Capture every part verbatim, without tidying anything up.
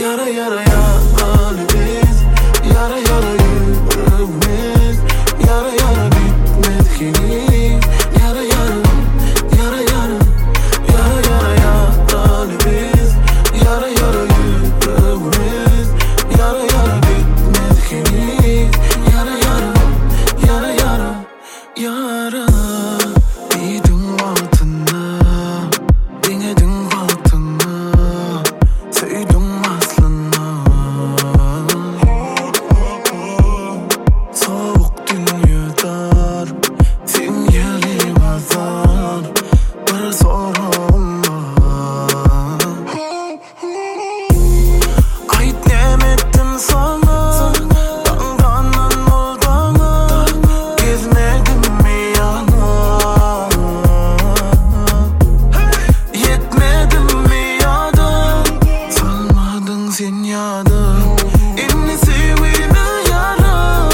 Yara yara yaralı biz, yara yara yüreğimiz, yara yara bitmedi ki. Yara yara, yara yara, yara yara yaralı biz, yara yara yüreğimiz, yara yara bitmedi ki. Yara yara, yara yara, yara. Didin altına, dinledin altına, söyledin aslına. Soğuk dünyadan sen gelin azar, bir sorum var. Ait nemettim sana, dandanan oldana, gezmedim mi yana? Yetmedim mi yadan, salmadın sen yadan. Inni sevime yara,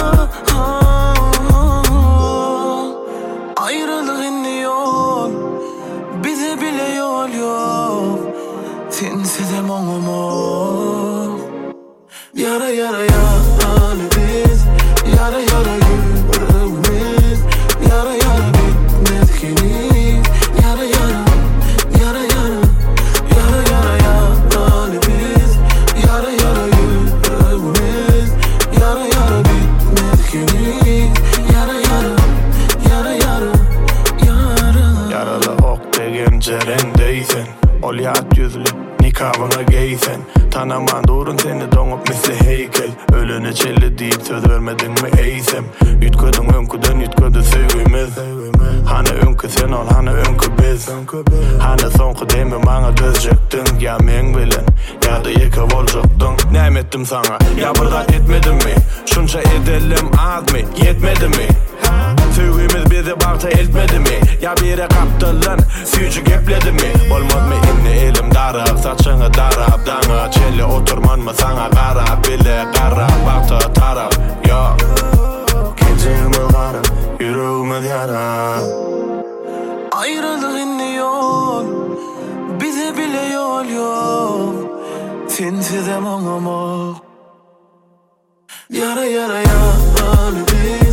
ayrılık inni yol, bize bile yol yok. Sensiz hem olmam. Yara yara yaralı biz, yara yara yüreğimiz, yara yara bitmedi ki. Yara yara, yara yara, yara yara yaralı biz, yara yara yüreğimiz, yara yara bitmedi ki. Yara yara, yara yara, yara. Yaralı ok degen cerendeysen, ol yat yüzlü nikabına giysen. Tanaman durun seni donup misli heykel. Ölüne çelli deyip söz vermedin mi eysem? Yütküdün önküden yütküdü sevgimiz. Hani önkü sen ol, hani önkü biz. Hani sonku demi bana dözecektin. Ya men bilen, ya da yeke olacaktın. Nem ettim sana, ya bırdat etmedin mi? Şunca edelim az mı, yetmedi mi? Sevgimiz bizi balta etmedi mi? Ya biri kaptırlan, süyücü gepledi mi? Olmaz mı inni elim darab, saçını darab, dana çelli oturman mı sana qarab, bile qarab, balta tarab, yok. Gecemi qarab, yüreğimiz yara. Ayrılık inni yol, bize bile yol yok. Sensiz hem olmam. Yara yara yaralı biz,